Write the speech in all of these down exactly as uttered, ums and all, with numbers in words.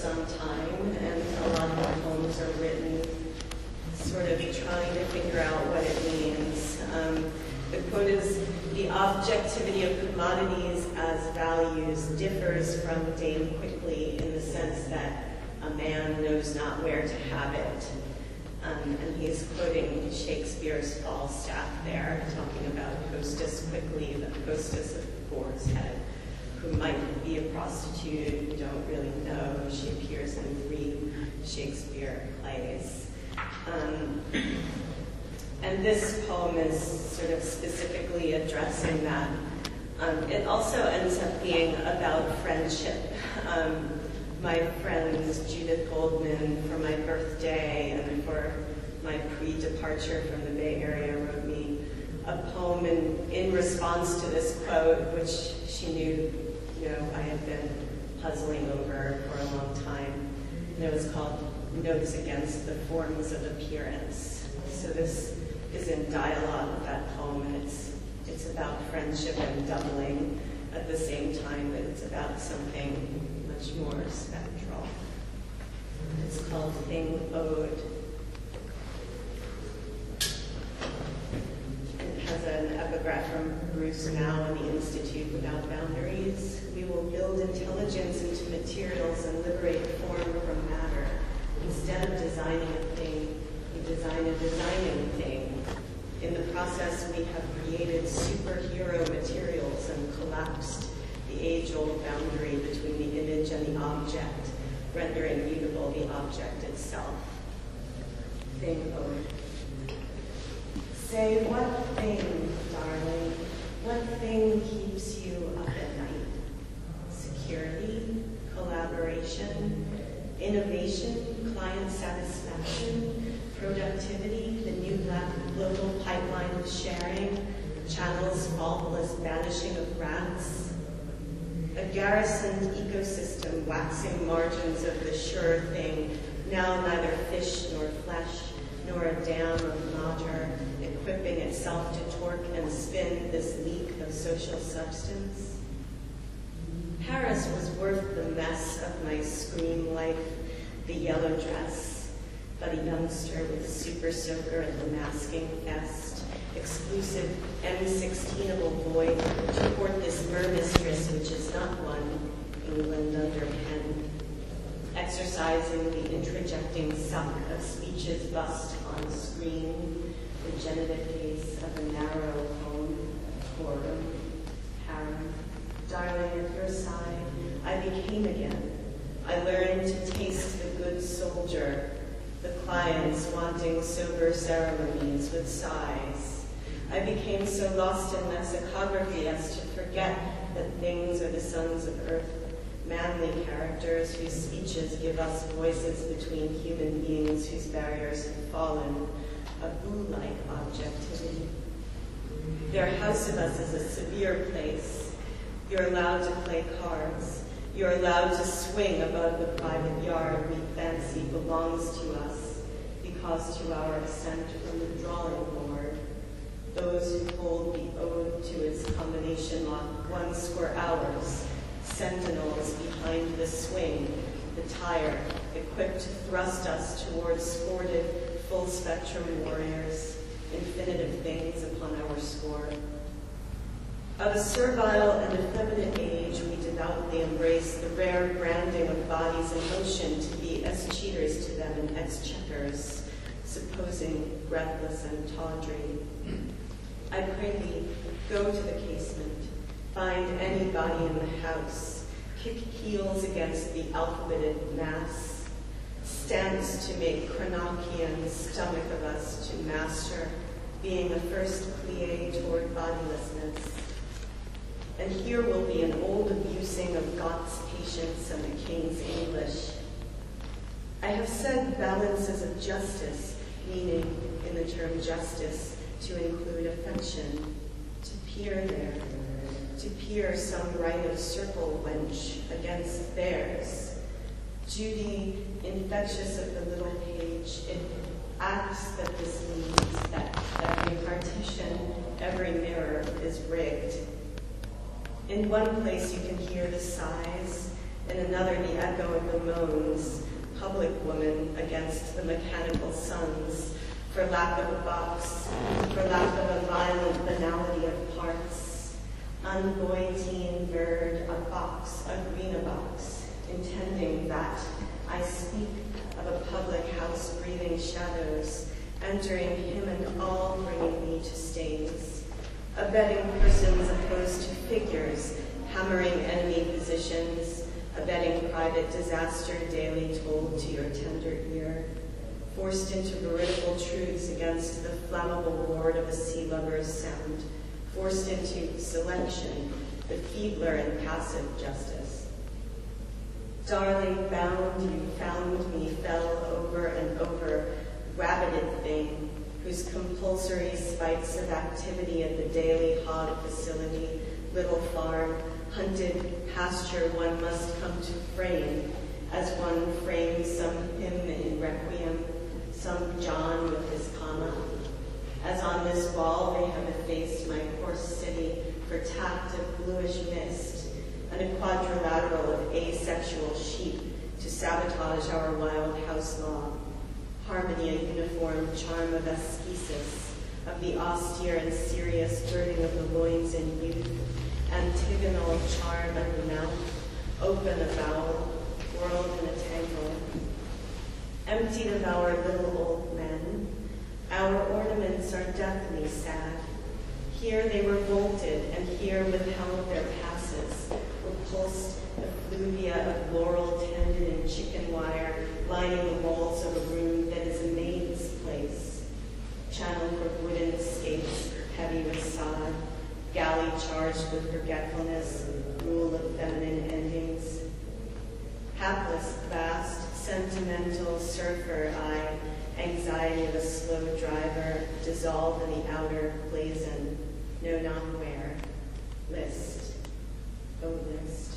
some time, and a lot of the poems are written sort of trying to figure out what it means. Um, the quote is, "The objectivity of commodities as values differs from Dame Quickly in the sense that a man knows not where to have it." Um, and he's quoting Shakespeare's Falstaff there, talking about Hostess Quickly, the hostess of Boar's Head, who might be a prostitute, we don't really know. She appears in three Shakespeare plays. Um, and this poem is sort of specifically addressing that. Um, it also ends up being about friendship. Um, my friend Judith Goldman, for my birthday and for my pre-departure from the Bay Area, wrote me a poem in, in response to this quote, which she knew, you know, I had been puzzling over for a long time. And it was called Notes Against the Forms of Appearance. So this is in dialogue with that poem, and it's, it's about friendship and doubling at the same time, but it's about something much more spectral. It's called Thing Ode. It has an epigraph from Bruce Mao in the Institute Without Boundaries. "We will build intelligence into materials and liberate form from matter. Instead of designing a thing, we design a designing thing. In the process, we have created superhero materials and collapsed the age-old boundary between the image and the object, rendering mutable the object itself." Thing Ode. Say, what thing, darling, what thing keeps you up at night? Security, collaboration, innovation, client satisfaction, productivity, the new local pipeline of sharing, channels faultless banishing of rats, a garrisoned ecosystem waxing margins of the sure thing, now neither fish nor flesh, nor a dam of matter, equipping itself to torque and spin this leak of social substance. Paris was worth the mess of my scream life, the yellow dress, but a youngster with super soaker at the masking fest, exclusive M sixteen-able void to court this mermistress, which is not one, England under pen, exercising the introjecting suck of speeches bust on screen, the genitive case of a narrow home, forum, harem. Darling, at your side, I became again. I learned to taste the good soldier, the clients wanting sober ceremonies with sighs. I became so lost in lexicography as to forget that things are the sons of earth, manly characters whose speeches give us voices between human beings whose barriers have fallen, a boo-like objectivity. Their house of us is a severe place. You're allowed to play cards. You're allowed to swing above the private yard we fancy belongs to us, because to our ascent from the drawing board, those who hold the ode to its combination lock once were ours, sentinels behind the swing, the tire, equipped to thrust us towards sportive, full-spectrum warriors, infinitive things upon our score. Of a servile and effeminate age, we devoutly embrace the rare branding of bodies in motion to be as cheaters to them in exchequers, supposing breathless and tawdry. I pray thee, go to the casement, find anybody in the house, kick heels against the alphabeted mass, stance to make Chronokian stomach of us to master, being a first plie toward bodilessness. And here will be an old abusing of God's patience and the King's English. I have said balances of justice, meaning in the term justice to include affection, to peer there, to peer some right of circle wench against theirs. Judy, infectious of the little page, it acts that this means that every partition, every mirror is rigged. In one place you can hear the sighs, In another, the echo of the moans, public woman against the mechanical sons, for lack of a box, for lack of a violent banality of parts. Ungoiteen bird, a box, a green box, intending that I speak of a public house breathing shadows, entering him and all bringing me to stains. Abetting persons opposed to figures, hammering enemy positions, abetting private disaster daily told to your tender ear, forced into veridical truths against the flammable ward of a sea lover's sound, forced into selection, the feebler and passive justice. Darling, bound, you found me, fell over and over, rabbited thing, whose compulsory spites of activity at the daily hog facility, little farm, hunted pasture one must come to frame, as one frames some hymn in requiem, some John with his comma. As on this wall they have effaced my poor city for tact of bluish mist, and a quadrilateral of asexual sheep to sabotage our wild house law. Harmony, a uniform charm of ascesis, of the austere and serious girding of the loins in youth, antigonal charm of the mouth, open avowal, world in a tangle. Emptied of our little old men, our ornaments are deathly sad. Here they were bolted, and here withheld their passes, repulsed effluvia of laurel tended in chicken wire, lining the walls of a room that is a maid's place. Channel for wooden skates, heavy with sod, galley charged with forgetfulness, rule of feminine endings. Hapless, vast, sentimental surfer I, anxiety of a slow driver, dissolved in the outer blazon, know not where. List, oh list.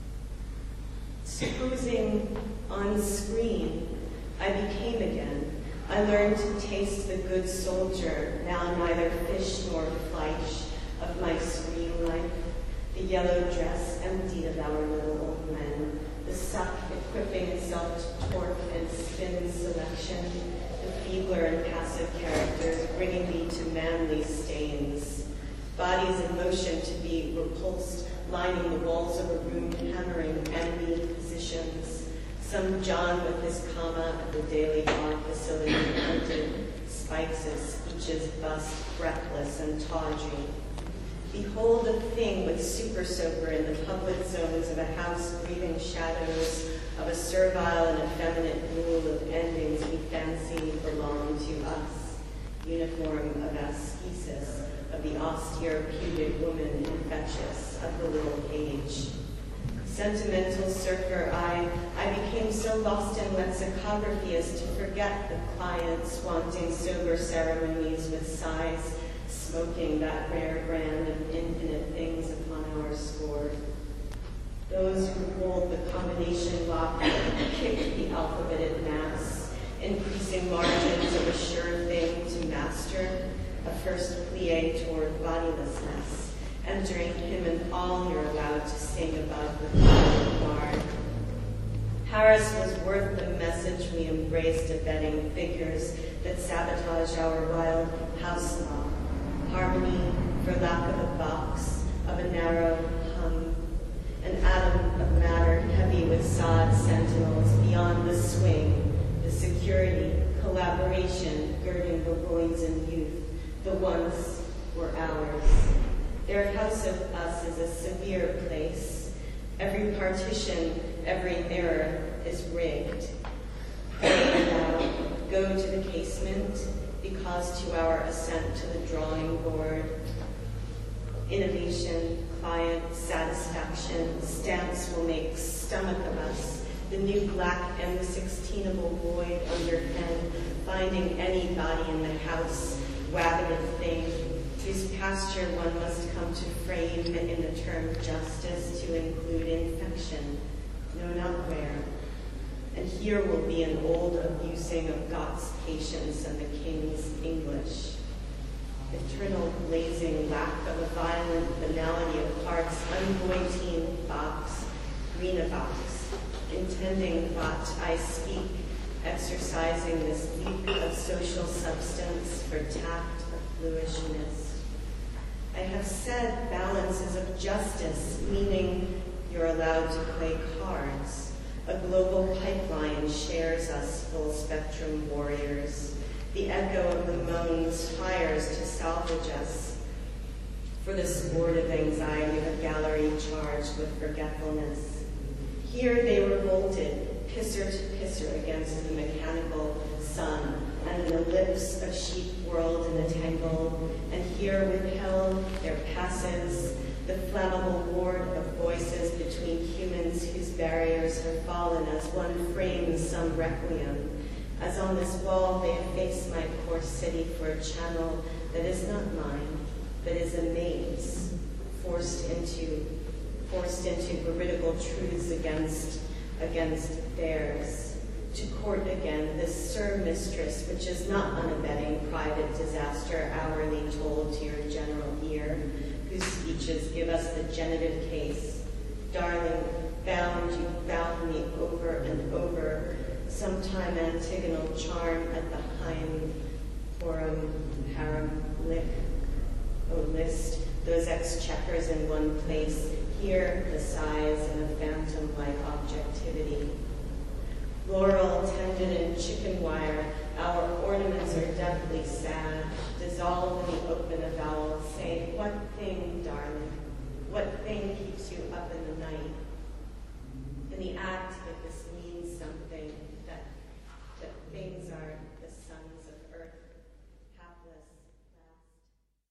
Supposing on screen I became again, I learned to taste the good soldier, now neither fish nor flesh, of my screen life, the yellow dress emptied of our little old men, the suck equipping self-torque and spin selection, the feebler and passive characters bringing me to manly stains, bodies in motion to be repulsed, lining the walls of a room, hammering enemy positions, some John with his comma at the daily hog facility hunted, spikes of speeches bust, breathless and tawdry. Behold a thing with super soaker in the public zones of a house breathing shadows of a servile and effeminate rule of endings we fancy belong to us, uniform of ascesis, of the austere pubic woman infectious of the little cage. Sentimental surfer I, I became so lost in lexicography as to forget the clients wanting sober ceremonies with sighs, smoking that rare brand of infinite things upon our score. Those who hold the combination lock kicked the alphabet at mass, increasing margins of a sure thing to master, a first plie toward bodilessness, entering him and all you're allowed to sing above the final bar. Paris was worth the message we embraced, abetting figures that sabotage our wild house law. Harmony, for lack of a box, of a narrow hum, an atom of matter heavy with sod sentinels beyond the swing, the security, collaboration girding the loins in youth, the ones were ours. Their house of us is a severe place. Every partition, every mirror is rigged. Pray now, go to the casement, because to our ascent to the drawing board, innovation, client satisfaction, stamps will make stomach of us, the new black M sixteen-able void under pen, finding anybody in the house, wabbited thing, whose pasture one must come to frame in the term justice to include infection, no not where. And here will be an old abusing of God's patience and the King's English. Eternal blazing lack of a violent banality of parts, unvoicing box, green box, intending thought I speak, exercising this leap of social substance for tact of fluishness. I have said balance is of justice, meaning you're allowed to play cards. A global pipeline shares us full spectrum warriors. The echo of the moans hires to salvage us. For the sport of anxiety, a gallery charged with forgetfulness. Here they revolted, pisser to pisser against the mechanical sun, and an ellipse of sheep whirled in a tangle, and here withheld their passes, the flammable ward of voices between humans whose barriers have fallen as one frames some requiem. As on this wall they efface my poor city for a channel that is not mine, that is a maze, forced into, forced into veridical truths against, against theirs. To court again this Sir Mistress, which is not unabetting private disaster hourly told to your general ear, whose speeches give us the genitive case. Darling, bound you bound me over and over, sometime antigonal charm at the Heim, Forum, Harem, Lick. Oh, list those exchequers in one place, here the size and a phantom-like objectivity. Laurel tended in chicken wire, our ornaments are deathly sad, dissolve in the open avowal, say, what thing, darling, what thing keeps you up in the night?